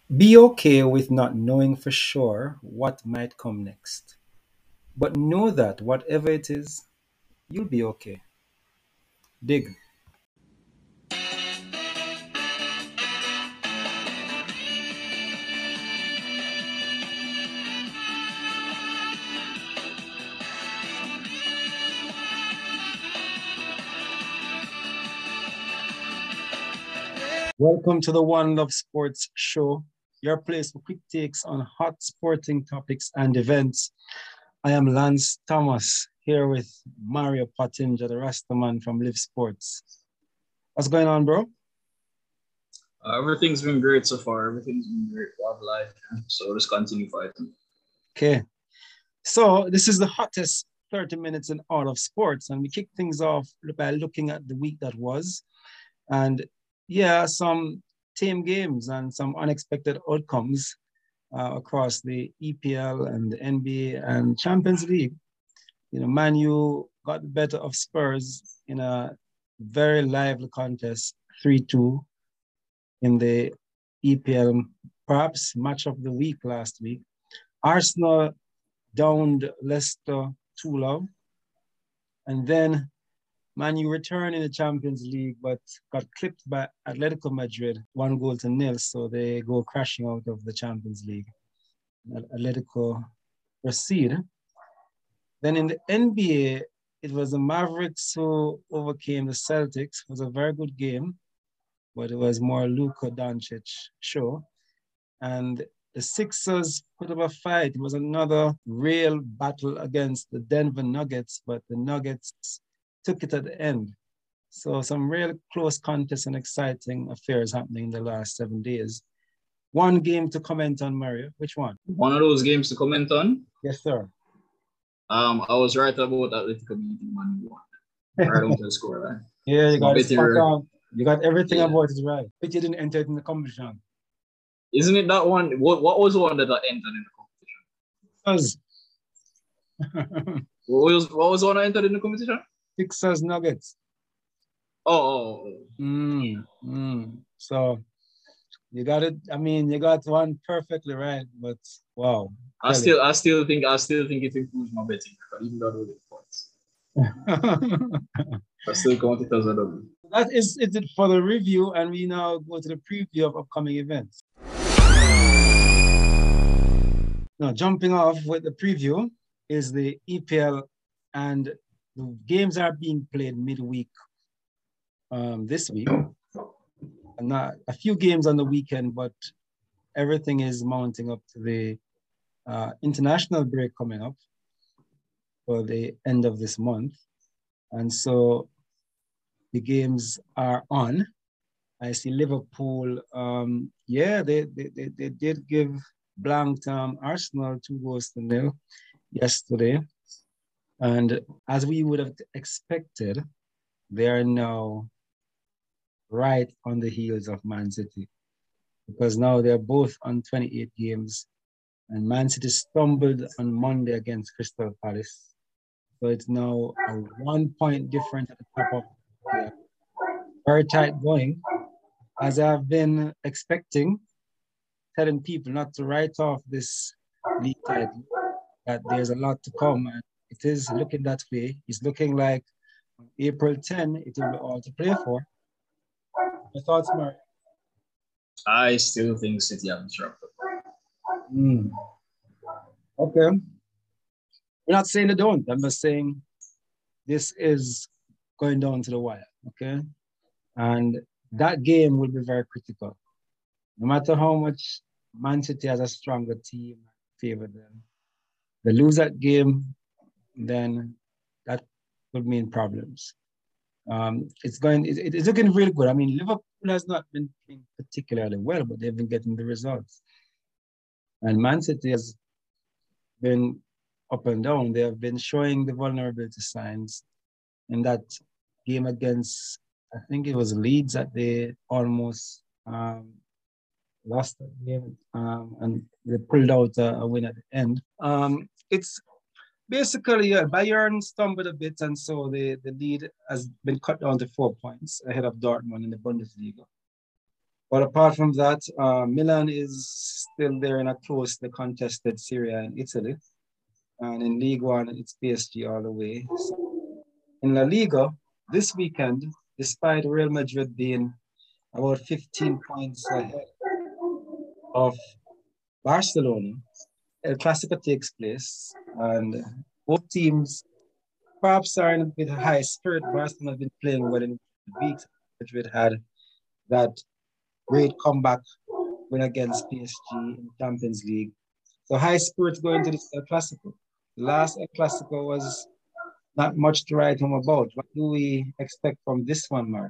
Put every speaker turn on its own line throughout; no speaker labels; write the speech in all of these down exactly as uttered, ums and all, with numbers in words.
Be okay with not knowing for sure what might come next, but know that whatever it is, you'll be okay. Dig. Welcome to the One Love Sports Show, your place for quick takes on hot sporting topics and events. I am Lance Thomas here with Mario Pottinger, the Rastaman from Live Sports. What's going on, bro?
Uh, everything's been great so far. Everything's been great. Love life. So just continue fighting.
Okay. So this is the hottest thirty minutes in all of sports. And we kick things off by looking at the week that was. And yeah, some tame games and some unexpected outcomes uh, across the E P L and the N B A and Champions League. You know, Man U got the better of Spurs in a very lively contest, three two in the E P L, perhaps match of the week last week. Arsenal downed Leicester two love. And then Man U returned in the Champions League, but got clipped by Atletico Madrid, one goal to nil. So they go crashing out of the Champions League. Atletico proceed. Then in the N B A, it was the Mavericks who overcame the Celtics. It was a very good game, but it was more Luka Doncic show. And the Sixers put up a fight. It was another real battle against the Denver Nuggets, but the Nuggets took it at the end. So some real close contests and exciting affairs happening in the last seven days. One game to comment on, Mario. Which one?
One of those games to comment on.
Yes, sir.
Um, I was right about Atletico beating Man U. Right on to the scoreline.
Yeah, you got it spot on. You got everything
Yeah.
about it right. But you didn't enter it in the competition.
Isn't it that one? What, what was the one that entered in the competition? what, was, what was the one that entered in the competition?
Sixers Nuggets.
Oh, oh, oh.
Mm, mm. So you got it. I mean, you got one perfectly right, but wow.
I still, I still think, I still think it improves my betting, even though I don't get points. I still count it as a double.
That is it for the review, and we now go to the preview of upcoming events. Now, jumping off with the preview is the E P L, and the games are being played midweek um, this week. And not a few games on the weekend, but everything is mounting up to the uh, international break coming up for the end of this month. And so the games are on. I see Liverpool, um, yeah, they, they, they, they did give blanked um, Arsenal two goals to nil yesterday. And as we would have expected, they are now right on the heels of Man City, because now they're both on twenty-eight games, and Man City stumbled on Monday against Crystal Palace. So it's now a one point difference at the top of the very tight going. As I've been expecting, telling people not to write off this league title, that there's a lot to come, and it is looking that way. It's looking like April tenth, it will be all to play for. Your thoughts, Mark?
I still think City have dropped.
Mm. Okay. We're not saying they don't. I'm just saying this is going down to the wire, okay? And that game will be very critical. No matter how much Man City has a stronger team, favor them. They lose that game, then that would mean problems. Um, it's going. It, it's looking really good. I mean, Liverpool has not been playing particularly well, but they've been getting the results. And Man City has been up and down. They have been showing the vulnerability signs in that game against, I think it was Leeds, that they almost um, lost that game, um, and they pulled out a, a win at the end. Um, it's basically, yeah, Bayern stumbled a bit, and so the, the lead has been cut down to four points ahead of Dortmund in the Bundesliga. But apart from that, uh, Milan is still there in a closely contested Serie A in Italy. And in League One, it's P S G all the way. So in La Liga, this weekend, despite Real Madrid being about fifteen points ahead of Barcelona, El Clasico takes place, and both teams perhaps are in a bit high spirit. Barcelona have been playing well in weeks. Madrid had that great comeback win against P S G in Champions League. So high spirits going to this El Clasico. The last El Clasico was not much to write home about. What do we expect from this one, Mark?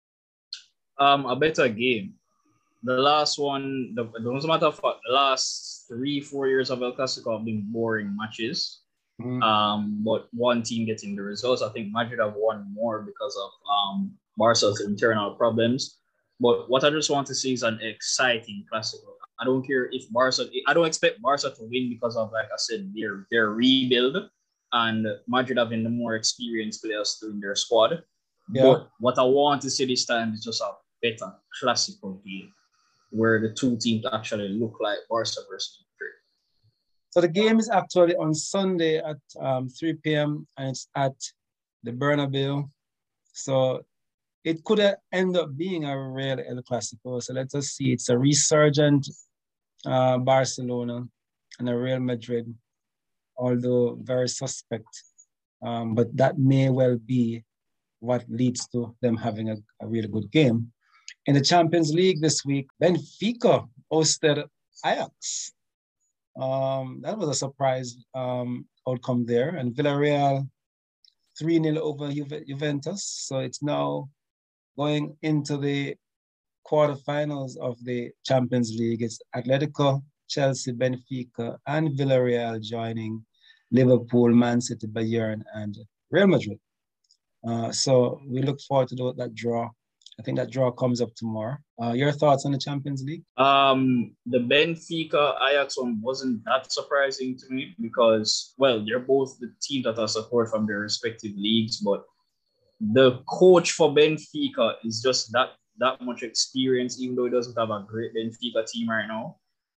Um, a better game. The last one, the, the no matter of fact, the last three, four years of El Clasico have been boring matches. Mm-hmm. Um, but one team getting the results. I think Madrid have won more because of um Barca's internal problems. But what I just want to see is an exciting Clasico. I don't care if Barca. I don't expect Barca to win because of, like I said, their their rebuild and Madrid having the more experienced players in their squad. Yeah. But what I want to see this time is just a better Clasico game where the two teams actually look like Barca versus Madrid.
So the game is actually on Sunday at um, three p.m. and it's at the Bernabeu. So it could end up being a real El Clasico. So let us see. It's a resurgent uh, Barcelona and a Real Madrid, although very suspect. Um, but that may well be what leads to them having a, a really good game. In the Champions League this week, Benfica hosted Ajax. Um, that was a surprise um, outcome there. And Villarreal three nil over Ju- Juventus. So it's now going into the quarterfinals of the Champions League. It's Atletico, Chelsea, Benfica, and Villarreal joining Liverpool, Man City, Bayern, and Real Madrid. Uh, so we look forward to that draw. I think that draw comes up tomorrow. Uh, your thoughts on the Champions League?
Um, the Benfica Ajax one wasn't that surprising to me because, well, they're both the teams that are support from their respective leagues, but the coach for Benfica is just that that much experience, even though he doesn't have a great Benfica team right now.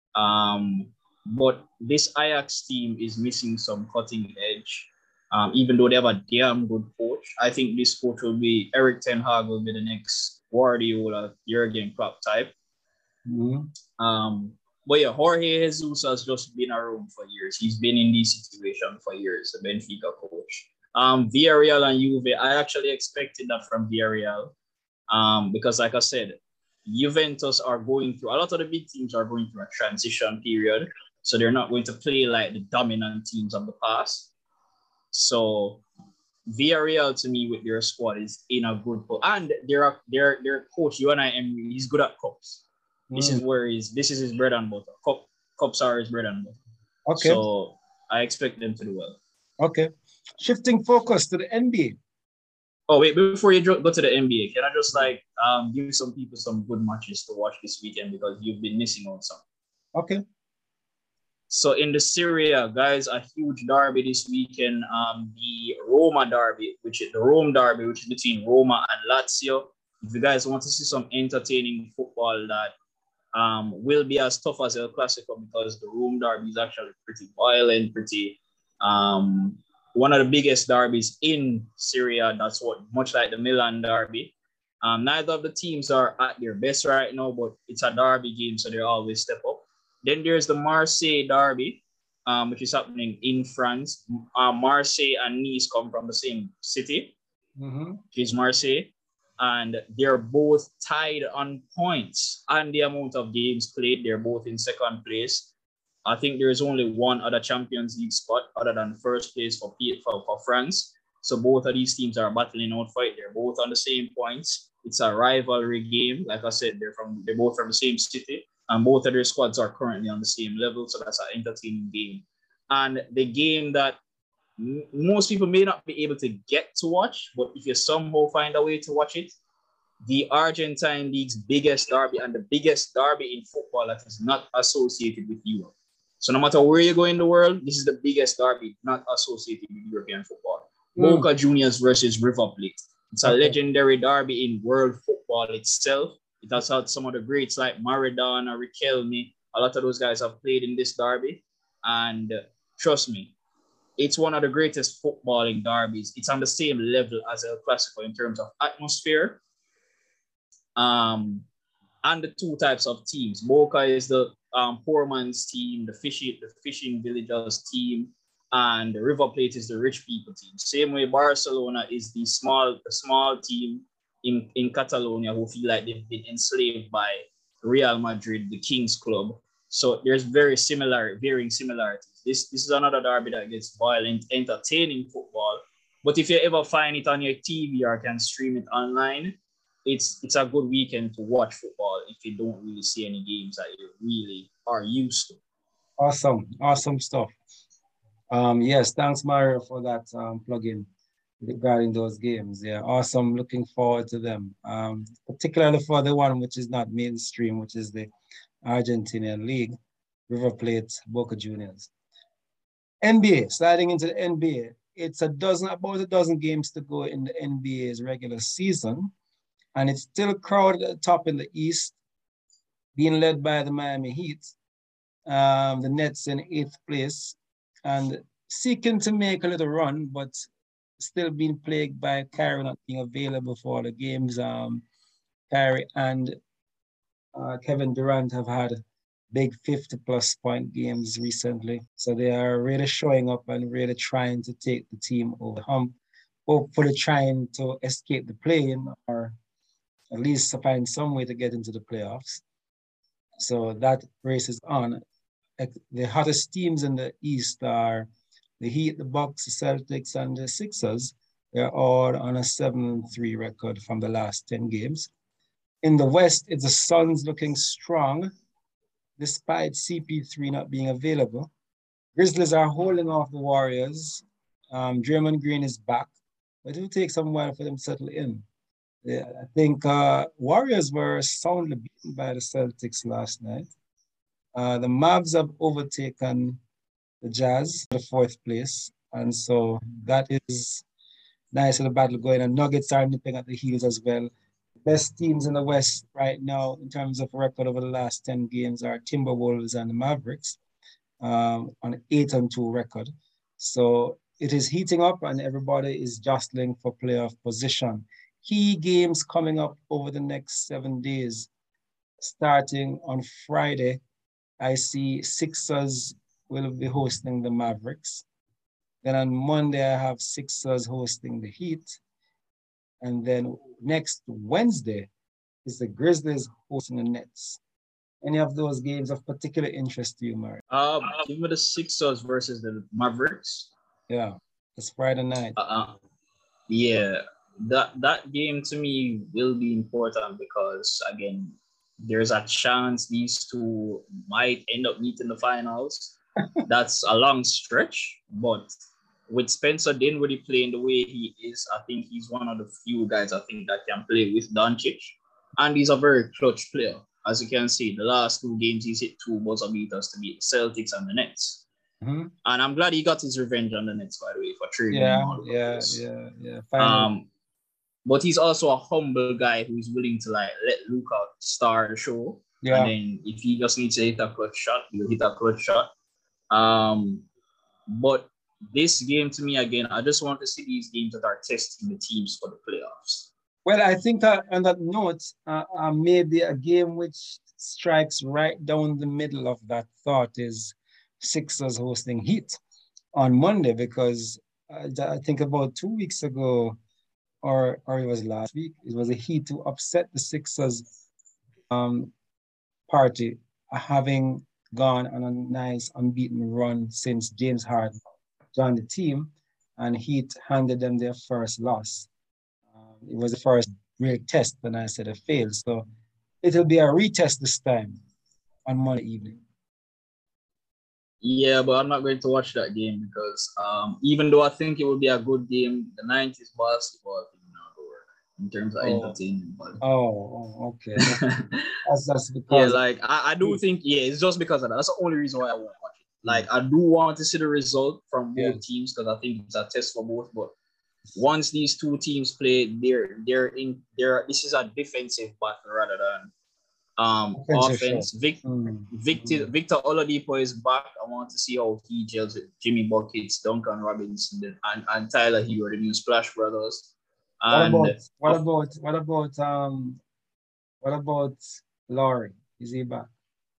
Um, but this Ajax team is missing some cutting edge. Um, even though they have a damn good coach, I think this coach will be Erik ten Hag will be the next Guardiola, Jurgen Klopp type. Mm-hmm. Um, but yeah, Jorge Jesus has just been around for years. He's been in this situation for years, the Benfica coach. Um, Villarreal and Juve, I actually expected that from Villarreal um, because, like I said, Juventus are going through, a lot of the big teams are going through a transition period, so they're not going to play like the dominant teams of the past. So Villarreal, to me, with their squad is in a good point. And their their their coach, Unai Emery, he's good at cups. Mm. This is where he's this is his bread and butter. Cup, cups are his bread and butter. Okay. So I expect them to do well.
Okay. Shifting focus to the N B A.
Oh, wait, before you go to the N B A, can I just like um give some people some good matches to watch this weekend because you've been missing out some.
Okay.
So in the Serie A, guys, a huge derby this weekend. Um, the Roma derby, which is the Rome derby, which is between Roma and Lazio. If you guys want to see some entertaining football that um will be as tough as El Clasico, because the Rome derby is actually pretty violent, pretty um one of the biggest derbies in Serie A. That's what much like the Milan derby. Um, neither of the teams are at their best right now, but it's a derby game, so they always step up. Then there's the Marseille derby, um, which is happening in France. Uh, Marseille and Nice come from the same city, mm-hmm. which is Marseille. And they're both tied on points and the amount of games played. They're both in second place. I think there's only one other Champions League spot other than first place for, for, for France. So both of these teams are battling out for it. They're both on the same points. It's a rivalry game. Like I said, they're from they're both from the same city. And both of their squads are currently on the same level. So that's an entertaining game. And the game that m- most people may not be able to get to watch, but if you somehow find a way to watch it, the Argentine League's biggest derby and the biggest derby in football that is not associated with Europe. So no matter where you go in the world, this is the biggest derby not associated with European football. Mm. Boca Juniors versus River Plate. It's a okay. legendary derby in world football itself. It has had some of the greats like Maradona, Riquelme. A lot of those guys have played in this derby. And uh, trust me, it's one of the greatest footballing derbies. It's on the same level as El Clasico in terms of atmosphere. Um, and the two types of teams. Boca is the um, poor man's team, the fishing, the fishing villagers team, and the River Plate is the rich people team. Same way Barcelona is the small, the small team in, in Catalonia who feel like they've been enslaved by Real Madrid, the King's Club. So there's very similar, varying similarities. This, this is another derby that gets violent, entertaining football. But if you ever find it on your T V or can stream it online, it's it's a good weekend to watch football if you don't really see any games that you really are used to.
Awesome, awesome stuff. Um, yes, thanks, Mario, for that um, plug-in regarding those games. Yeah, awesome. Looking forward to them, um, particularly for the one which is not mainstream, which is the Argentinian League, River Plate, Boca Juniors. N B A, sliding into the N B A. It's a dozen, about a dozen games to go in the N B A's regular season, and it's still crowded at the top in the East, being led by the Miami Heat. Um, the Nets in eighth place, and seeking to make a little run, but still being plagued by Kyrie not being available for all the games. Um, Kyrie and uh, Kevin Durant have had big fifty plus point games recently. So they are really showing up and really trying to take the team over the hump, hopefully trying to escape the play-in or at least find some way to get into the playoffs. So that race is on. The hottest teams in the East are the Heat, the Bucks, the Celtics, and the Sixers. They're all on a seven three record from the last ten games. In the West, it's the Suns looking strong, despite C P three not being available. Grizzlies are holding off the Warriors. Um, Draymond Green is back, but it will take some while for them to settle in. Yeah, I think uh, Warriors were soundly beaten by the Celtics last night. Uh, the Mavs have overtaken the Jazz for the fourth place. And so that is nice little battle going. And Nuggets are nipping at the heels as well. Best teams in the West right now in terms of record over the last ten games are Timberwolves and the Mavericks um, on an eight and two record. So it is heating up and everybody is jostling for playoff position. Key games coming up over the next seven days. Starting on Friday, I see Sixers will be hosting the Mavericks. Then on Monday, I have Sixers hosting the Heat. And then next Wednesday is the Grizzlies hosting the Nets. Any of those games of particular interest to you, Murray?
Um, give me the Sixers versus the Mavericks.
Yeah, it's Friday night.
Uh-uh. Yeah, that that game to me will be important because, again, there's a chance these two might end up meeting the finals. That's a long stretch, but with Spencer Dinwiddie playing the way he is, I think he's one of the few guys I think that can play with Doncic. And he's a very clutch player. As you can see, the last two games he's hit two buzzer beaters to beat the Celtics and the Nets.
Mm-hmm.
And I'm glad he got his revenge on the Nets, by the way, for trading
yeah,
him all over
yeah,
this.
yeah, yeah,
Um, but he's also a humble guy who's willing to like let Luka star the show. Yeah. And then if he just needs to hit a clutch shot, he'll hit a clutch shot. Um, but this game to me, again, I just want to see these games that are testing the teams for the playoffs.
Well, I think uh, on that note, uh, uh, maybe a game which strikes right down the middle of that thought is Sixers hosting Heat on Monday, because I, I think about two weeks ago, or or it was last week, it was a Heat to upset the Sixers um, party, having gone on a nice unbeaten run since James Harden joined the team, and Heat handed them their first loss. Um, it was the first real test, and I said it failed. So it'll be a retest this time on Monday evening.
Yeah, but I'm not going to watch that game because um, even though I think it will be a good game, the nineties basketball thing not going to work in terms of oh. entertainment. But...
Oh, oh, okay. that's, that's because...
Yeah, like, I, I do think, yeah, it's just because of that. That's the only reason why I won't watch it. Like, I do want to see the result from both yeah. teams because I think it's a test for both, but once these two teams play, they're they're in they're this is a defensive battle rather than um offense. Vic, mm. Victor mm. Victor Oladipo is back. I want to see how he gels with Jimmy Buckets, Duncan Robinson, and, and Tyler Hero, the new Splash Brothers. And
what about what uh, about what about um what about Lowry? Is he back?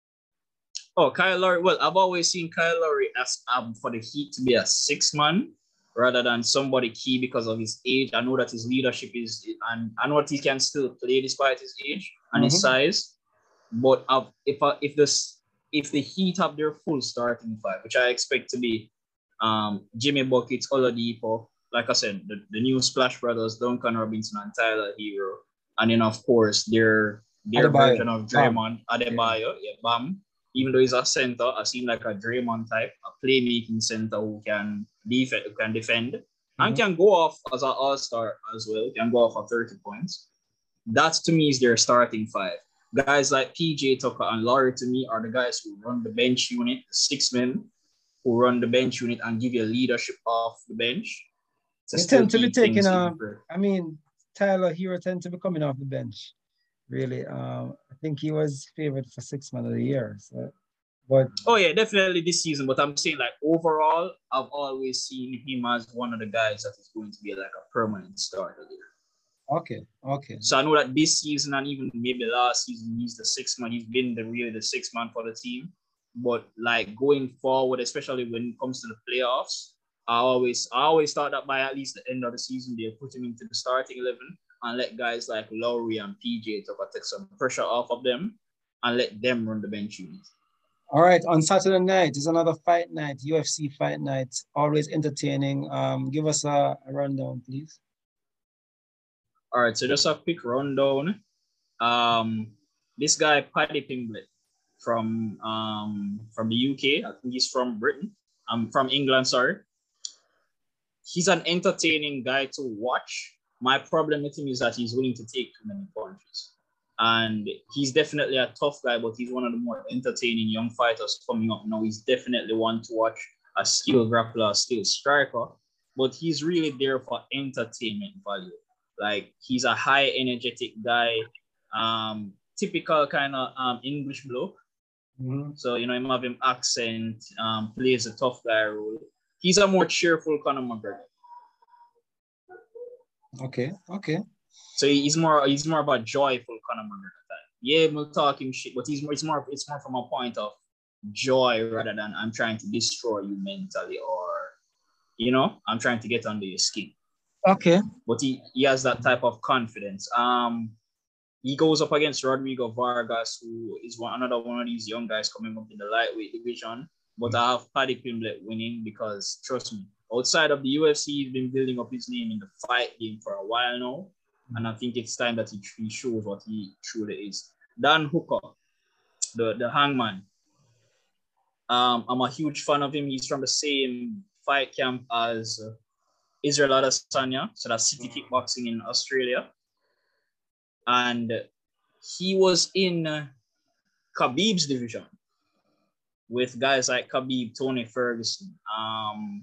Oh, Kyle Lowry. Well, I've always seen Kyle Lowry as um for the Heat to be a six man rather than somebody key because of his age. I know that his leadership is, and I know that he can still play despite his age and mm-hmm. his size. But uh, if uh, if this if the Heat have their full starting five, which I expect to be um Jimmy Buckets, Oladipo, like I said, the, the new Splash Brothers, Duncan Robinson and Tyler Hero, and then of course their their Adebayo. version of Draymond, Bam. Adebayo, yeah. yeah, Bam. Even though he's a center, I seem like a Draymond type, a playmaking center who can defend, who can defend, mm-hmm. and can go off as an all-star as well. Can go off for thirty points. That to me is their starting five. Guys like P J Tucker and Lowry to me are the guys who run the bench unit, the six men who run the bench unit and give you leadership off the bench.
They tend to be taking off. I mean, Tyler Hero tend to be coming off the bench. Really, um, I think he was favored for six man of the year. So, but
oh yeah, definitely this season. But I'm saying like overall, I've always seen him as one of the guys that is going to be like a permanent starter there.
Okay, okay.
So I know that this season and even maybe last season, he's the sixth man. He's been the really the sixth man for the team. But like going forward, especially when it comes to the playoffs, I always I always thought that by at least the end of the season, they'll put him into the starting eleven and let guys like Lowry and P J Tucker take some pressure off of them and let them run the bench unit.
All right, on Saturday night is another fight night, U F C fight night, always entertaining. Um, give us a, a rundown, please.
All right, so just a quick rundown. Um, this guy, Paddy Pimblett from um, from the U K, I think he's from Britain. I'm from England, sorry. He's an entertaining guy to watch. My problem with him is that he's willing to take too many punches. And he's definitely a tough guy, but he's one of the more entertaining young fighters coming up now. He's definitely one to watch, a skilled grappler, a skilled striker, but he's really there for entertainment value. Like, he's a high energetic guy, um, typical kind of um, English bloke. Mm-hmm. So, you know, him having accent, um, plays a tough guy role. He's a more cheerful Conor McGregor.
Okay, okay.
So he's more he's more about joyful Conor McGregor type. Yeah, we're talking shit, but he's more it's more it's more from a point of joy rather than I'm trying to destroy you mentally or you know, I'm trying to get under your skin.
Okay.
But he, he has that type of confidence. Um he goes up against Rodrigo Vargas, who is one another one of these young guys coming up in the lightweight division. But I have Paddy Pimblett winning because trust me, outside of the U F C, he's been building up his name in the fight game for a while now. And I think it's time that he, he shows what he truly is. Dan Hooker, the, the hangman. Um, I'm a huge fan of him. He's from the same fight camp as uh, Israel Adesanya. So that's City Kickboxing in Australia. And he was in uh, Khabib's division with guys like Khabib, Tony Ferguson. Um,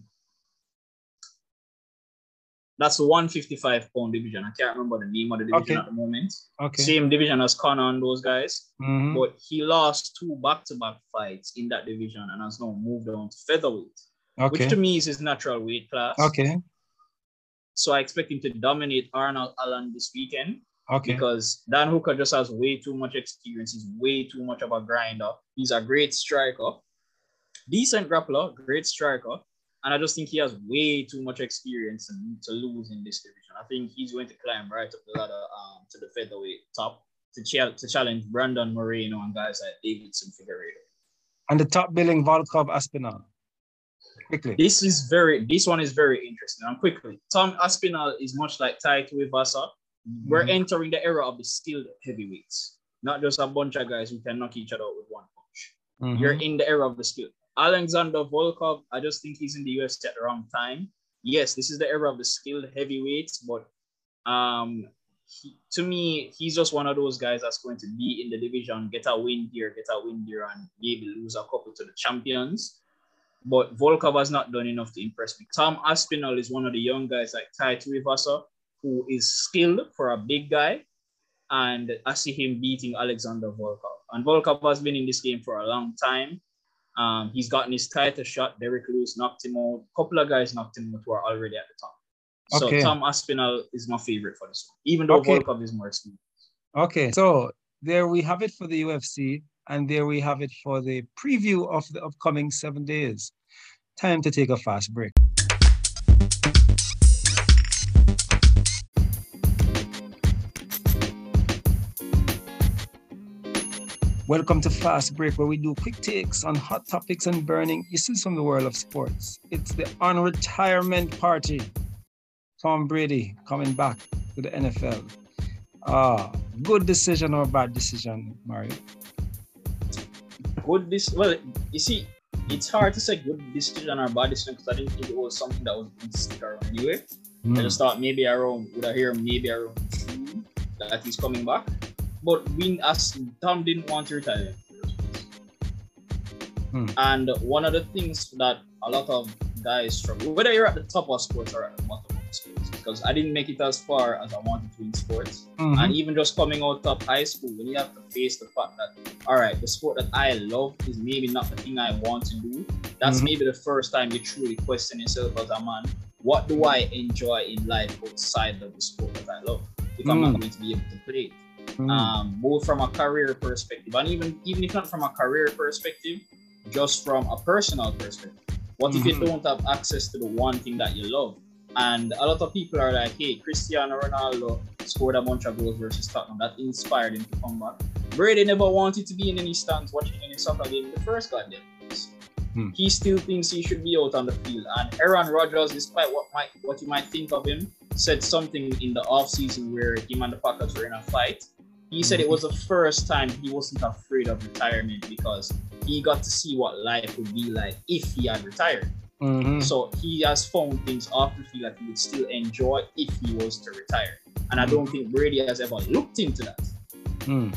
That's the one fifty-five pound division. I can't remember the name of the division okay. at the moment. Okay. Same division as Conor and those guys. Mm-hmm. But he lost two back-to-back fights in that division and has now moved on to featherweight, okay. which to me is his natural weight class.
Okay.
So I expect him to dominate Arnold Allen this weekend.
Okay.
Because Dan Hooker just has way too much experience. He's way too much of a grinder. He's a great striker. Decent grappler, great striker. And I just think he has way too much experience to lose in this division. I think he's going to climb right up the ladder um, to the featherweight top to, ch- to challenge Brandon Moreno and guys like Davidson Figueiredo.
And the top billing Volkov Aspinall. Quickly.
This is very. This one is very interesting. And quickly, Tom Aspinall is much like Tai Tuivasa. Mm-hmm. We're entering the era of the skilled heavyweights, not just a bunch of guys who can knock each other out with one punch. Mm-hmm. You're in the era of the skilled. Alexander Volkov, I just think he's in the U F C at the wrong time. Yes, this is the era of the skilled heavyweights, but um, he, to me, he's just one of those guys that's going to be in the division, get a win here, get a win there, and maybe lose a couple to the champions. but Volkov has not done enough to impress me. Tom Aspinall is one of the young guys like Tai Tuivasa, who is skilled for a big guy, and I see him beating Alexander Volkov. And Volkov has been in this game for a long time. Um, he's gotten his title shot. Derek Lewis knocked him out. A couple of guys knocked him out who are already at the top. So okay. Tom Aspinall is my favorite for this one, even though okay. Volkov is more experienced.
Okay, so there we have it for the U F C, and there we have it for the preview of the upcoming seven days. Time to take a fast break. Welcome to Fast Break, where we do quick takes on hot topics and burning issues from the world of sports. It's the on-retirement party. Tom Brady coming back to the N F L. Ah, good decision or bad decision, Mario?
Good this well, you see, it's hard to say good decision or bad decision because I didn't think it was something that was going to stick around anyway. Mm. I just thought maybe around, would I hear maybe around June that he's coming back? But we, as Tom didn't want to retire. Hmm. And one of the things that a lot of guys struggle, whether you're at the top of sports or at the bottom of sports, because I didn't make it as far as I wanted to in sports. Mm-hmm. And even just coming out of high school, when you have to face the fact that, all right, the sport that I love is maybe not the thing I want to do. That's mm-hmm. maybe the first time you truly question yourself as a man. What do I enjoy in life outside of the sport that I love? If mm-hmm. I'm not going to be able to play it. Mm. Um, both from a career perspective and even even if not from a career perspective, just from a personal perspective. What mm-hmm. if you don't have access to the one thing that you love? And a lot of people are like, hey, Cristiano Ronaldo scored a bunch of goals versus Tottenham. That inspired him to come back. Brady never wanted to be in any stands watching any soccer game in the first goddamn place. Mm. He still thinks he should be out on the field. And Aaron Rodgers, despite what might what you might think of him, said something in the offseason where him and the Packers were in a fight. He said it was the first time he wasn't afraid of retirement because he got to see what life would be like if he had retired. Mm-hmm. So he has found things off the field that he would still enjoy if he was to retire. And I don't think Brady has ever looked into that. Mm.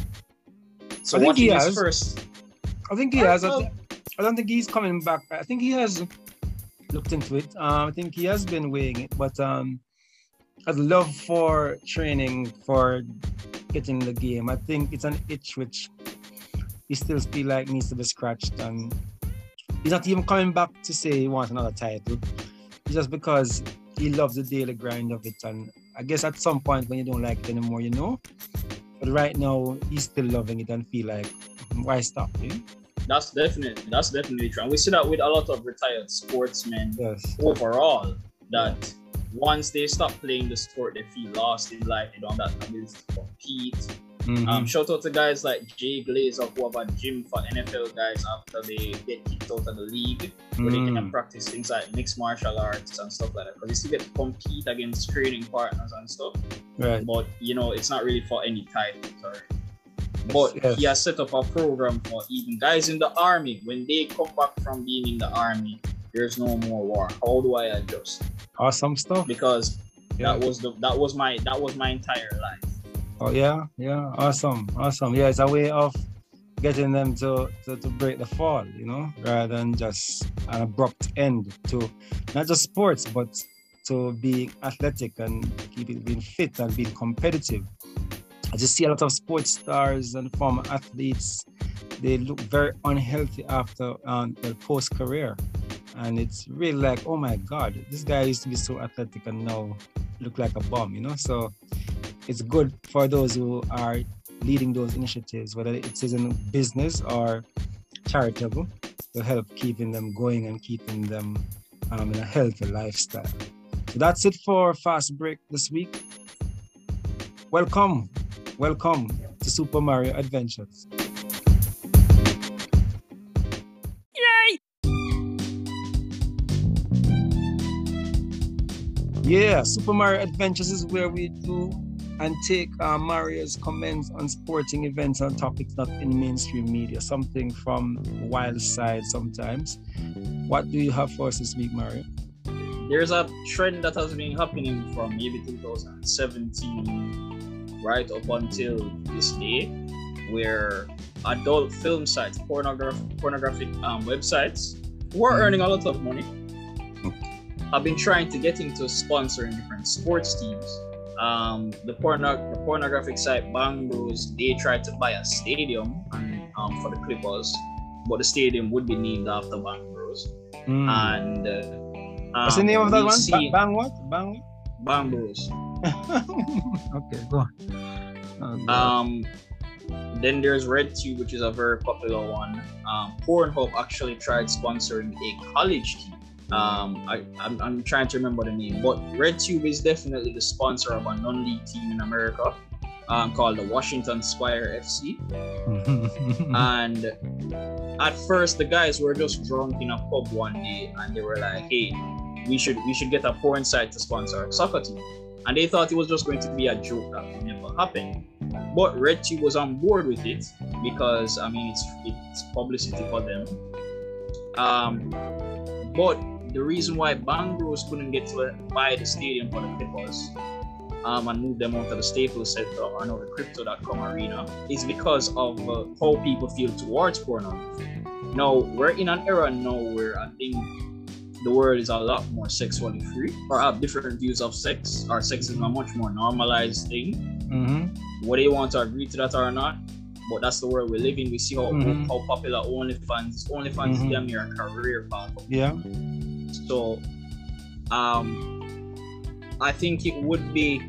So
I think he has.
First,
I think he has. I, th- I don't think he's coming back. I think he has looked into it. Um, I think he has been weighing it. But um, I'd love for training for getting the game. I think it's an itch which he still feel like needs to be scratched, and he's not even coming back to say he wants another title. It's just because he loves the daily grind of it, and I guess at some point when you don't like it anymore, you know. But right now he's still loving it and feel like, why stop? You know?
That's definitely that's definitely true. And we see that with a lot of retired sportsmen
yes.
overall, that yeah. once they stop playing the sport, they feel lost in life. They don't have that ability to compete. Mm-hmm. Um, shout out to guys like Jay Glazer who have a gym for N F L guys after they get kicked out of the league, where mm. they can practice things like mixed martial arts and stuff like that. Because they still get to compete against training partners and stuff.
Right.
But you know, it's not really for any titles. Sorry. But yes. he has set up a program for even guys in the army. When they come back from being in the army, there's no more war. How do I adjust?
Awesome stuff.
Because yeah. that was the that was my that was my entire life.
Oh yeah, yeah, awesome, awesome. Yeah, it's a way of getting them to, to, to break the fall, you know, rather than just an abrupt end to not just sports, but to being athletic and keeping being fit and being competitive. I just see a lot of sports stars and former athletes. They look very unhealthy after um, their post-career. And it's really like, oh my God, this guy used to be so athletic and now look like a bum, you know? So it's good for those who are leading those initiatives, whether it is in business or charitable, to help keeping them going and keeping them um, in a healthy lifestyle. So that's it for Fast Break this week. Welcome, welcome to Super Mario Adventures. Yeah, Super Mario Adventures is where we do and take uh, Mario's comments on sporting events and topics not in mainstream media, something from the wild side sometimes. What do you have for us this week, Mario?
There's a trend that has been happening from maybe two thousand seventeen right up until this day, where adult film sites, pornographic, pornographic um, websites, we're mm. earning a lot of money. I've been trying to get into sponsoring different sports teams. Um, the, porno- the pornographic site Bang Bros, they tried to buy a stadium and, um, for the Clippers, but the stadium would be named after Bang Bros. Mm. And uh, um,
what's the name of that one?
See,
ba- Bang what? Bang
Bang Bros.
Okay, go on. Oh,
um, then there's RedTube, which is a very popular one. Um, Pornhub actually tried sponsoring a college team. Um, I, I'm, I'm trying to remember the name, but RedTube is definitely the sponsor of a non-league team in America um, called the Washington Squire F C. And at first, the guys were just drunk in a pub one day, and they were like, "Hey, we should we should get a porn site to sponsor a soccer team." And they thought it was just going to be a joke that would never happen. But RedTube was on board with it because I mean it's it's publicity for them. Um, but the reason why Bang Bros couldn't get to buy the stadium for the Clippers um, and move them onto the Staples Center or now the Crypto dot com arena is because of uh, how people feel towards pornography. Now, we're in an era now where I think the world is a lot more sexually free or have different views of sex, or sex is a much more normalized thing. Mm-hmm. Whether you want to agree to that or not, but that's the world we live in. We see how, mm-hmm. how popular OnlyFans OnlyFans mm-hmm. is damn near a career path.
Yeah.
So, um, I think it would be.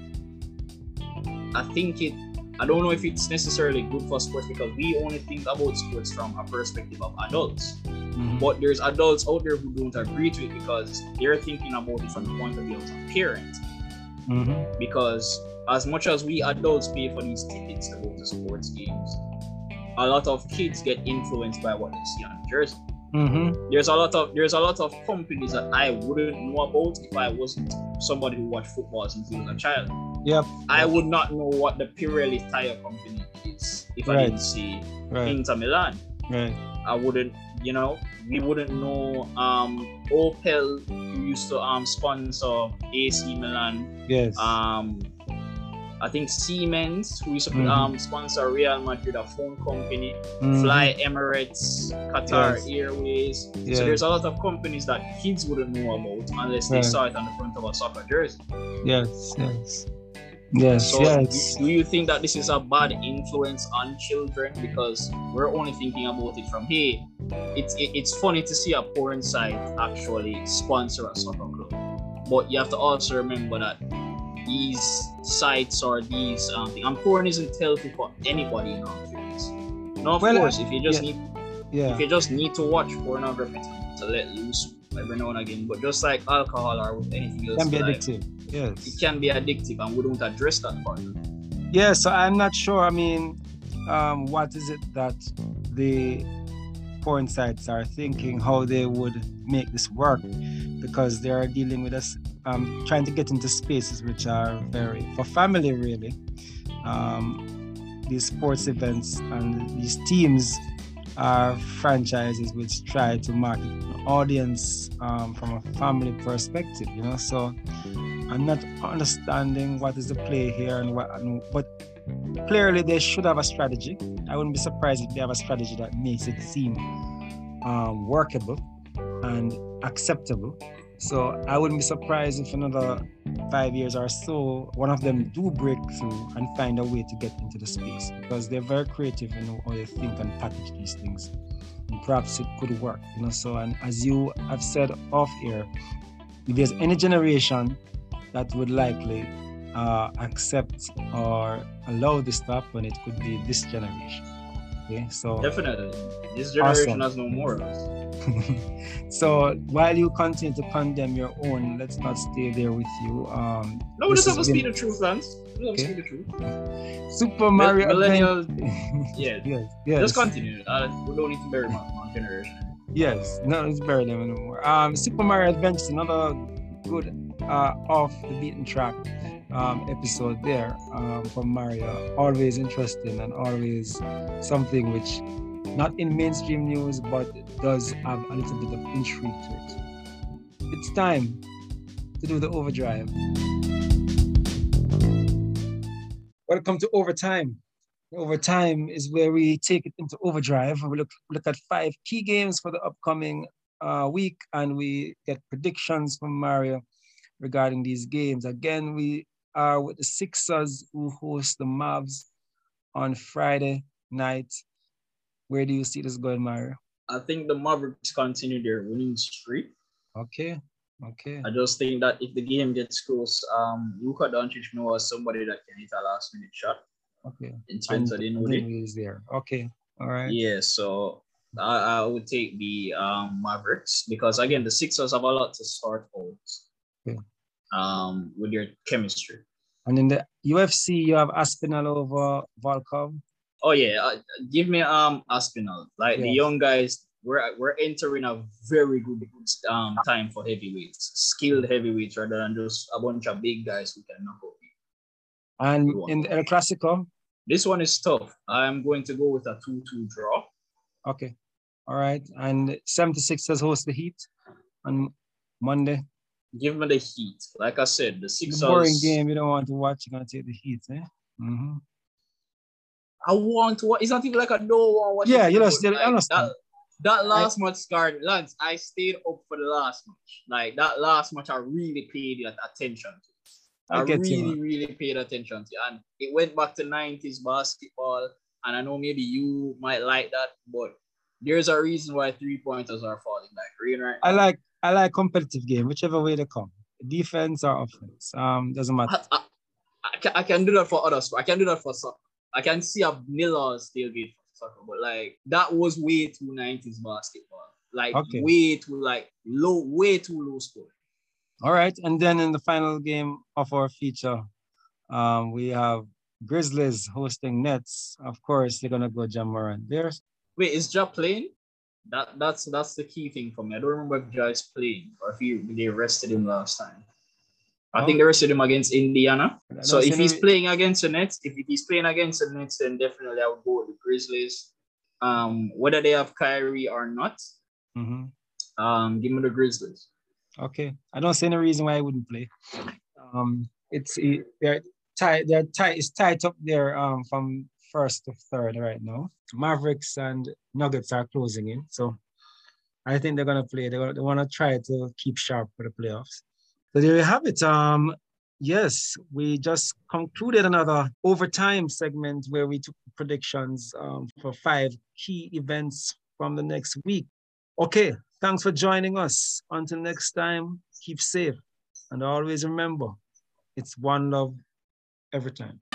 I think it. I don't know if it's necessarily good for sports because we only think about sports from a perspective of adults. Mm-hmm. But there's adults out there who don't agree to it because they're thinking about it from the point of view of a parent. Mm-hmm. Because as much as we adults pay for these tickets to go to sports games, a lot of kids get influenced by what they see on the jersey. Mm-hmm. There's a lot of there's a lot of companies that I wouldn't know about if I wasn't somebody who watched football since he was a child.
Yep.
I would not know what the Pirelli tire company is if right. I didn't see right. Inter Milan.
Right.
I wouldn't, you know, we wouldn't know um Opel who used to um sponsor A C Milan.
Yes.
Um I think Siemens, who used to mm-hmm. um, sponsor Real Madrid, a phone company, mm-hmm. Fly Emirates, Qatar yes. Airways. Yes. So there's a lot of companies that kids wouldn't know about unless they right. saw it on the front of a soccer jersey.
Yes, yes. Yes,
so
yes.
Do, do you think that this is a bad influence on children? Because we're only thinking about it from, hey, it's it, it's funny to see a porn site actually sponsor a soccer club. But you have to also remember that these sites or these um, things, and porn isn't healthy for anybody in our fields. Now, of well, course, if you just yeah. need, yeah. if you just need to watch pornography to, to let loose every now and again, but just like alcohol or with anything else,
it can be
like,
addictive. Yes,
it can be addictive, and we don't address that part.
Yeah, so I'm not sure. I mean, um, what is it that the porn sites are thinking how they would make this work? Because they are dealing with us. Um, trying to get into spaces which are very for family really. Um, these sports events and these teams are franchises which try to market an audience um, from a family perspective, you know. So I'm not understanding what is the play here and what, and, but clearly they should have a strategy. I wouldn't be surprised if they have a strategy that makes it seem um, workable and acceptable. So I wouldn't be surprised if another five years or so, one of them do break through and find a way to get into the space, because they're very creative in how they think and package these things. And perhaps it could work, you know. So, and as you have said off air, if there's any generation that would likely uh, accept or allow this to happen, it could be this generation. Okay, so
definitely, this generation awesome. has no morals.
So while you continue to condemn your own, let's not stay there with you. Um,
no, this doesn't speak the truth, Lance. Let's speak the truth.
Super Mario
Millennials, yeah,
yes, yes.
Just continue. Uh, we don't need to bury my, my generation.
Yes, no, let's bury them anymore. Um, Super Mario Adventure, another good uh, off the beaten track um, episode there um, from Mario. Always interesting and always something which, not in mainstream news, but does have a little bit of intrigue to it. It's time to do the overdrive. Welcome to Overtime. Overtime is where we take it into overdrive. We look look at five key games for the upcoming uh, week and we get predictions from Mario regarding these games. Again, we are with the Sixers who host the Mavs on Friday night. Where do you see this going, Mario?
I think the Mavericks continue their winning streak.
Okay. Okay.
I just think that if the game gets close, um, Luka Doncic knows somebody that can hit a last minute shot.
Okay.
And Spencer Dinwiddie
is there. Okay. All right.
Yeah, so I, I would take the um, Mavericks because again the Sixers have a lot to sort out. Okay. Um, with their chemistry.
And in the U F C, you have Aspinall over Volkov.
Oh yeah, uh, give me um Aspinall. Like yes. The young guys, we're we're entering a very good um time for heavyweights, skilled heavyweights rather than just a bunch of big guys who can knock out people.
And in the El Clasico,
this one is tough. I'm going to go with a two two draw.
Okay, all right. And seventy-sixers host the Heat on Monday.
Give me the Heat. Like I said, the Sixers.
The boring game you don't want to watch. You're gonna take the Heat, eh? Mm-hmm.
I want to watch. It's not even like I don't want to watch.
Yeah, you know, still like, understand.
That, that last I, match started. Lance, I stayed up for the last match. Like that last match, I really paid attention to. I, I really, you, really paid attention to, and it went back to nineties basketball. And I know maybe you might like that, but there's a reason why three pointers are falling like rain right now.
I like I like competitive game, whichever way they come, defense or offense. Um, doesn't matter.
I, I, I, can, I can do that for others. I can do that for soccer. I can see a vanilla still be for soccer, but like that was way too nineties basketball. Like okay. way too like low, way too low score.
All right, and then in the final game of our feature, um, we have Grizzlies hosting Nets. Of course, they're gonna go Ja Morant. There's
wait, is Ja playing? That that's that's the key thing for me. I don't remember if Ja is playing or if he they arrested him last time. I oh. think they arrested him against Indiana. So if he's any... playing against the Nets, if, if he's playing against the Nets, then definitely I would go with the Grizzlies. Um, whether they have Kyrie or not, mm-hmm. um, give me the Grizzlies.
Okay, I don't see any reason why I wouldn't play. Um, it's they're tight. They're tight. It's tight up there. Um, from first to third right now. Mavericks and Nuggets are closing in, so I think they're gonna play. They're gonna, they want to try to keep sharp for the playoffs. So there you have it. Um, yes, we just concluded another overtime segment where we took predictions um, for five key events from the next week. Okay, thanks for joining us. Until next time, keep safe. And always remember, it's one love every time.